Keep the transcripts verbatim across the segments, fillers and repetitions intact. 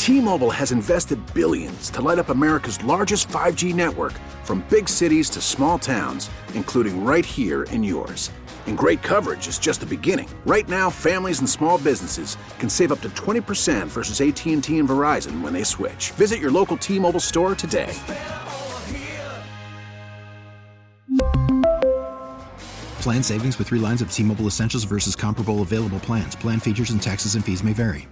T-Mobile has invested billions to light up America's largest five G network, from big cities to small towns, including right here in yours. And great coverage is just the beginning. Right now, families and small businesses can save up to twenty percent versus A T and T and Verizon when they switch. Visit your local T-Mobile store today. Plan savings with three lines of T-Mobile Essentials versus comparable available plans. Plan features and taxes and fees may vary.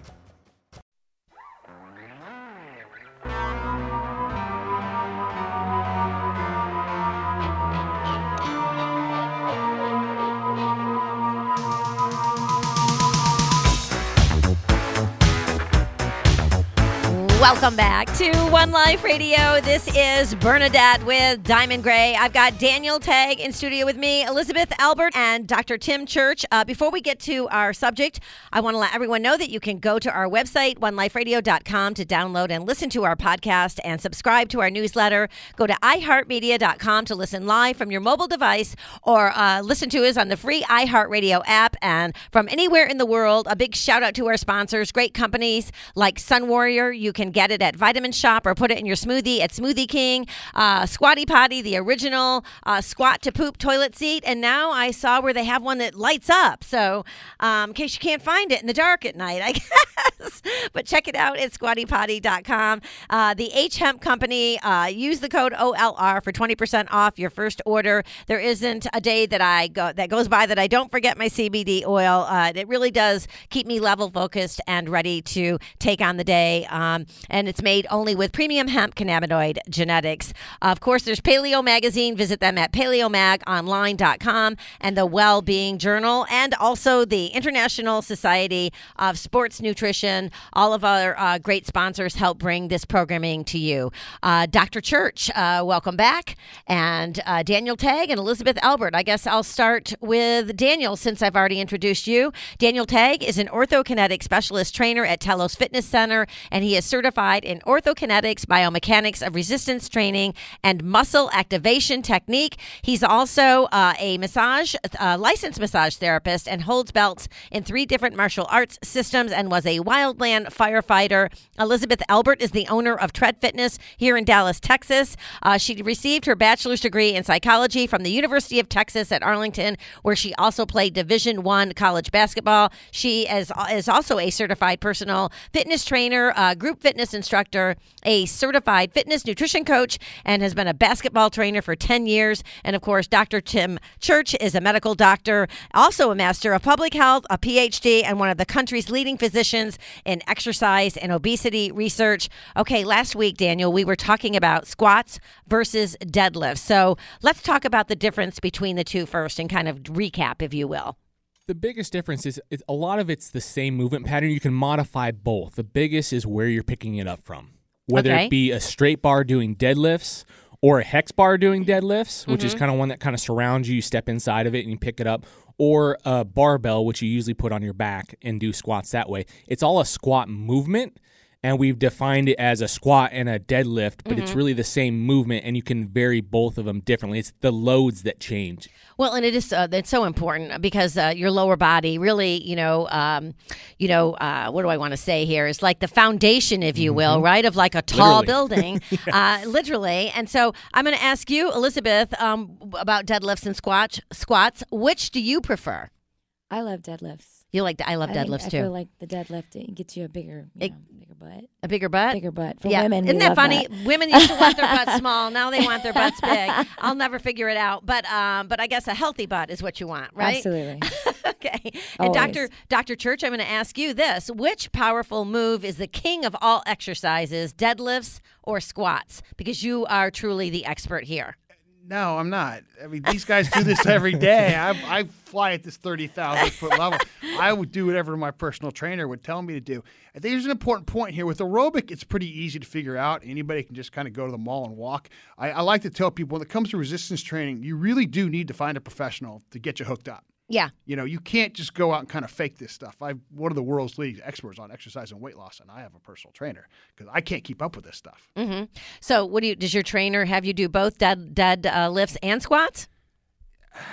Welcome back to One Life Radio. This is Bernadette with Diamond Gray. I've got Daniel Tagg in studio with me, Elizabeth Albert, and Doctor Tim Church. Uh, before we get to our subject, I want to let everyone know that you can go to our website, one life radio dot com, to download and listen to our podcast and subscribe to our newsletter. Go to i heart media dot com to listen live from your mobile device, or uh, listen to us on the free iHeartRadio app. And from anywhere in the world, a big shout out to our sponsors, great companies like Sun Warrior. You can get it at Vitamin Shop or put it in your smoothie at Smoothie King. Uh, Squatty Potty, the original uh, squat to poop toilet seat. And now I saw where they have one that lights up. So um, in case you can't find it in the dark at night, I guess. But check it out at squatty potty dot com. Uh, the H Hemp Company, uh, use the code O L R for twenty percent off your first order. There isn't a day that I go that goes by that I don't forget my C B D oil. Uh, it really does keep me level focused and ready to take on the day. Um, and it's made only with premium hemp cannabinoid genetics. Uh, of course, there's Paleo Magazine. Visit them at paleo mag online dot com, and the Well-Being Journal, and also the International Society of Sports Nutrition. All of our uh, great sponsors help bring this programming to you. Uh, Doctor Church, uh, welcome back. And uh, Daniel Tagg and Elizabeth Albert. I guess I'll start with Daniel since I've already introduced you. Daniel Tagg is an orthokinetic specialist trainer at Telos Fitness Center, and he is certified in orthokinetics, biomechanics of resistance training, and muscle activation technique. He's also uh, a massage, uh, licensed massage therapist, and holds belts in three different martial arts systems, and was a wildland firefighter. Elizabeth Albert is the owner of Tread Fitness here in Dallas, Texas. Uh, she received her bachelor's degree in psychology from the University of Texas at Arlington, where she also played Division One college basketball. She is, is also a certified personal fitness trainer, uh, group fitness instructor, a certified fitness nutrition coach, and has been a basketball trainer for ten years. And of course, Doctor Tim Church is a medical doctor, also a master of public health, a P H D, and one of the country's leading physicians in exercise and obesity research. Okay, last week, Daniel, we were talking about squats versus deadlifts. So let's talk about the difference between the two first and kind of recap, if you will. The biggest difference is it's, a lot of it's the same movement pattern. You can modify both. The biggest is where you're picking it up from. Whether okay. it be a straight bar doing deadlifts or a hex bar doing deadlifts, mm-hmm. which is kind of one that kind of surrounds you. You step inside of it and you pick it up. Or a barbell, which you usually put on your back and do squats that way. It's all a squat movement. And we've defined it as a squat and a deadlift, but mm-hmm. it's really the same movement, and you can vary both of them differently. It's the loads that change. Well, and it is uh, it's so important because uh, your lower body really, you know, um, you know, uh, what do I want to say here? Is like the foundation, if you will, mm-hmm. right, of like a tall literally. building, yeah. uh, literally. And so I'm going to ask you, Elizabeth, um, about deadlifts and squats. Squats. Which do you prefer? I love deadlifts. You like? I love I deadlifts think, too. I feel like the deadlift it gets you a bigger, you it, know, bigger butt. A bigger butt. Bigger butt for yeah. women. Isn't we that love funny? That. Women used to want their butts small. Now they want their butts big. I'll never figure it out. But um, but I guess a healthy butt is what you want, right? Absolutely. Okay. And Always. Doctor Doctor Church, I'm going to ask you this: which powerful move is the king of all exercises, deadlifts or squats? Because you are truly the expert here. No, I'm not. I mean, these guys do this every day. I, I fly at this thirty thousand foot level. I would do whatever my personal trainer would tell me to do. I think there's an important point here. With aerobic, it's pretty easy to figure out. Anybody can just kind of go to the mall and walk. I, I like to tell people when it comes to resistance training, you really do need to find a professional to get you hooked up. Yeah. You know, you can't just go out and kind of fake this stuff. I'm one of the world's leading experts on exercise and weight loss, and I have a personal trainer because I can't keep up with this stuff. Mm-hmm. So what do you, does your trainer have you do both dead, dead uh, lifts and squats?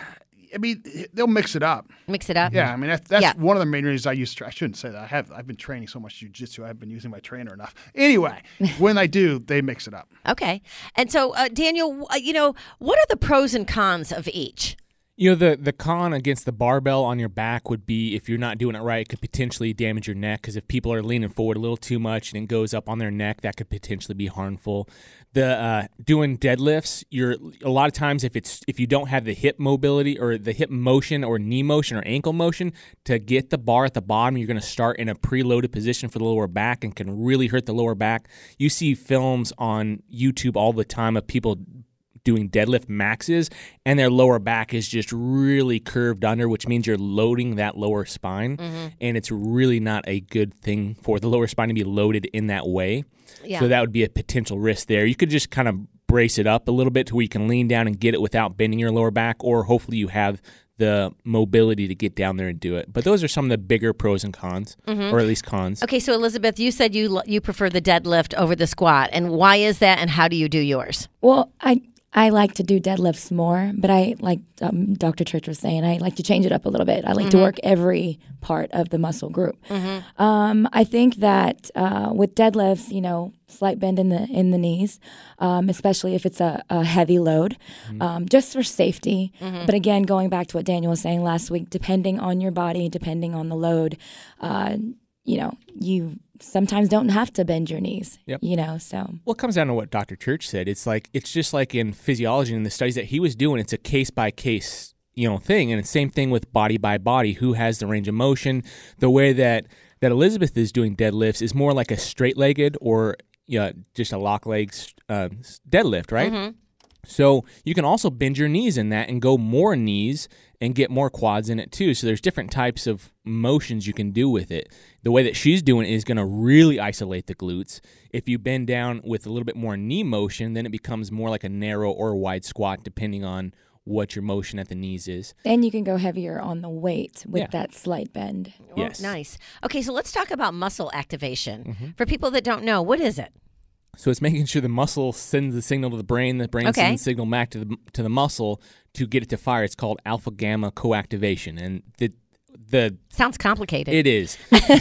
I mean, they'll mix it up. Mix it up. Yeah, I mean that's, that's Yeah. one of the main reasons I use. I shouldn't say that. I have I've been training so much jiu-jitsu. I've been using my trainer enough. Anyway, when I do, they mix it up. Okay. And so, uh, Daniel, uh, you know, what are the pros and cons of each? You know, the, the con against the barbell on your back would be if you're not doing it right, it could potentially damage your neck because if people are leaning forward a little too much and it goes up on their neck, that could potentially be harmful. The uh, doing deadlifts, you're a lot of times if it's if you don't have the hip mobility or the hip motion or knee motion or ankle motion to get the bar at the bottom, you're going to start in a preloaded position for the lower back and can really hurt the lower back. You see films on YouTube all the time of people doing deadlift maxes and their lower back is just really curved under, which means you're loading that lower spine, mm-hmm. and it's really not a good thing for the lower spine to be loaded in that way. Yeah. So that would be a potential risk there. You could just kind of brace it up a little bit to where you can lean down and get it without bending your lower back, or hopefully you have the mobility to get down there and do it. But those are some of the bigger pros and cons, mm-hmm. or at least cons. Okay, so Elizabeth, you said you you prefer the deadlift over the squat, and why is that, and how do you do yours? Well, I I like to do deadlifts more, but I, like um, Doctor Church was saying, I like to change it up a little bit. I like mm-hmm. to work every part of the muscle group. Mm-hmm. Um, I think that uh, with deadlifts, you know, slight bend in the in the knees, um, especially if it's a, a heavy load, mm-hmm. um, just for safety. Mm-hmm. But again, going back to what Daniel was saying last week, depending on your body, depending on the load, uh, you know, you sometimes don't have to bend your knees, yep. you know, so. Well, it comes down to what Doctor Church said. It's like, it's just like in physiology and the studies that he was doing, it's a case-by-case, you know, thing. And it's same thing with body by body, who has the range of motion. The way that, that Elizabeth is doing deadlifts is more like a straight-legged or you know, just a lock legs uh, deadlift, right? Mm-hmm. So you can also bend your knees in that and go more knees and get more quads in it too. So there's different types of motions you can do with it. The way that she's doing it is going to really isolate the glutes. If you bend down with a little bit more knee motion, then it becomes more like a narrow or wide squat depending on what your motion at the knees is. And you can go heavier on the weight with yeah. that slight bend. Yes. Oh, nice. Okay, so let's talk about muscle activation. Mm-hmm. For people that don't know, what is it? So it's making sure the muscle sends the signal to the brain, the brain okay. sends the signal back to the to the muscle to get it to fire. It's called alpha gamma coactivation, and the the sounds complicated. It is.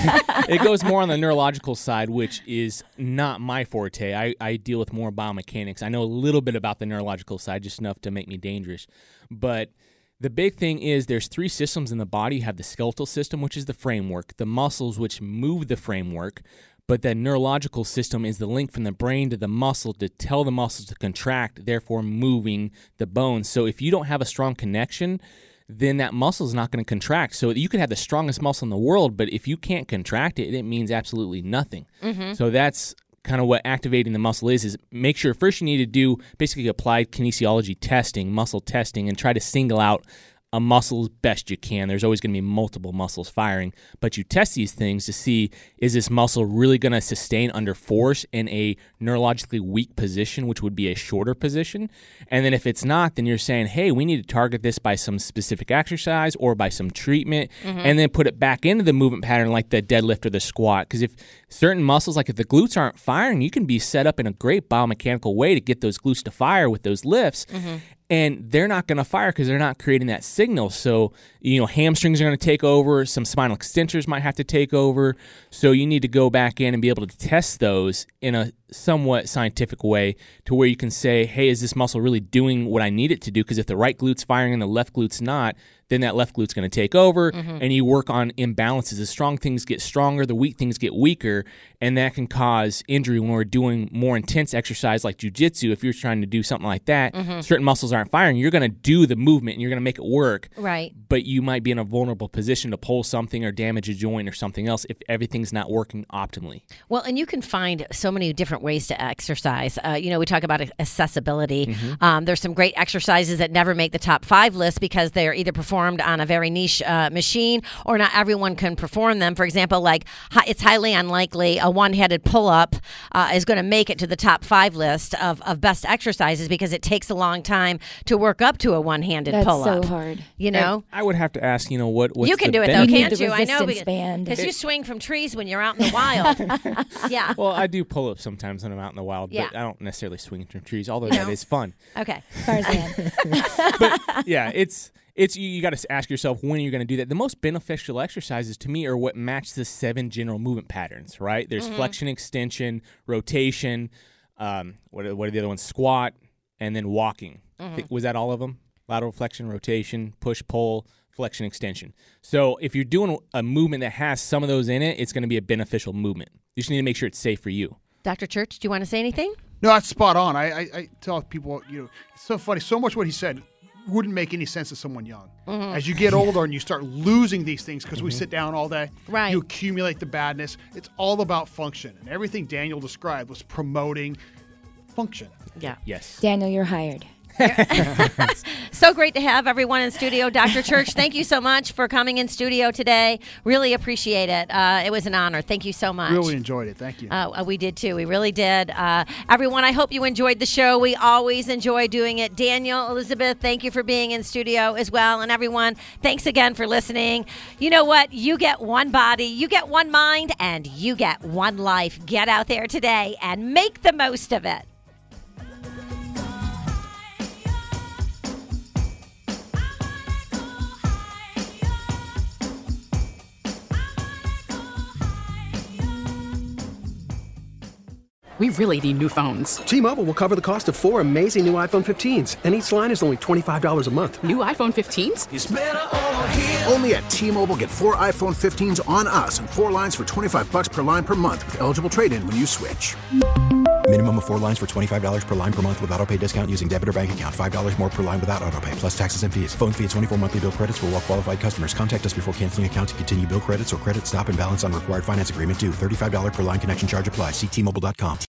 It goes more on the neurological side, which is not my forte. I, I deal with more biomechanics. I know a little bit about the neurological side, just enough to make me dangerous. But the big thing is there's three systems in the body. You have the skeletal system, which is the framework, the muscles, which move the framework. But that neurological system is the link from the brain to the muscle to tell the muscles to contract, therefore moving the bones. So if you don't have a strong connection, then that muscle is not going to contract. So you could have the strongest muscle in the world, but if you can't contract it, it means absolutely nothing. Mm-hmm. So that's kind of what activating the muscle is, is make sure first you need to do basically applied kinesiology testing, muscle testing, and try to single out a muscle as best you can. There's always going to be multiple muscles firing, but you test these things to see, is this muscle really going to sustain under force in a neurologically weak position, which would be a shorter position? And then if it's not, then you're saying, hey, we need to target this by some specific exercise or by some treatment, mm-hmm. and then put it back into the movement pattern like the deadlift or the squat. Because if certain muscles, like if the glutes aren't firing, you can be set up in a great biomechanical way to get those glutes to fire with those lifts. Mm-hmm. And they're not going to fire because they're not creating that signal. So, you know, hamstrings are going to take over. Some spinal extensors might have to take over. So you need to go back in and be able to test those in a somewhat scientific way to where you can say, hey, is this muscle really doing what I need it to do? Because if the right glute's firing and the left glute's not, then that left glute's going to take over, mm-hmm. and you work on imbalances. The strong things get stronger, the weak things get weaker, and that can cause injury when we're doing more intense exercise like jiu-jitsu. If you're trying to do something like that, mm-hmm. certain muscles aren't firing, you're going to do the movement, and you're going to make it work. Right. But you might be in a vulnerable position to pull something or damage a joint or something else if everything's not working optimally. Well, and you can find so many different ways to exercise. Uh, you know, we talk about accessibility. Mm-hmm. Um, there's some great exercises that never make the top five list because they're either performed on a very niche uh, machine, or not everyone can perform them. For example, like hi- it's highly unlikely a one-headed pull-up uh, is going to make it to the top five list of, of best exercises because it takes a long time to work up to a one-handed That's pull-up. That's so hard. You know, and I would have to ask, you know, what what's you can the do it benefit? though, You can't need you? the I know resistance band. because you swing from trees when you're out in the wild. Yeah. Well, I do pull-ups sometimes when I'm out in the wild, yeah. but I don't necessarily swing from trees, although you that know? is fun. Okay. Tarzan. But yeah, it's it's you, you got to ask yourself when you're going to do that. The most beneficial exercises to me are what match the seven general movement patterns, right? There's mm-hmm. flexion, extension, rotation, um, what, are, what are the other ones? Squat, and then walking. Mm-hmm. Think, was that all of them? Lateral flexion, rotation, push, pull, flexion, extension. So if you're doing a movement that has some of those in it, it's going to be a beneficial movement. You just need to make sure it's safe for you. Doctor Church, do you want to say anything? No, that's spot on. I, I, I tell people, you know, it's so funny. So much what he said wouldn't make any sense to someone young. Mm-hmm. As you get older and you start losing these things because mm-hmm. we sit down all day, right. you accumulate the badness. It's all about function. And everything Daniel described was promoting function. Yeah. Yes. Daniel, you're hired. So great to have everyone in studio. Doctor Church, thank you so much for coming in studio today. Really appreciate it. Uh, it was an honor. Thank you so much. Really enjoyed it. Thank you. Uh, we did too. We really did. Uh, everyone, I hope you enjoyed the show. We always enjoy doing it. Daniel, Elizabeth, thank you for being in studio as well. And everyone, thanks again for listening. You know what? You get one body, you get one mind, and you get one life. Get out there today and make the most of it. We really need new phones. T-Mobile will cover the cost of four amazing new iPhone fifteens, and each line is only twenty-five dollars a month. New iPhone fifteens? It's better over here. Only at T-Mobile, get four iPhone fifteens on us and four lines for twenty-five dollars per line per month with eligible trade-in when you switch. Minimum of four lines for twenty-five dollars per line per month with autopay discount using debit or bank account. five dollars more per line without autopay, plus taxes and fees. Phone fee at twenty-four monthly bill credits for well-qualified customers. Contact us before canceling account to continue bill credits or credit stop and balance on required finance agreement due. thirty-five dollars per line connection charge applies. See T Mobile dot com.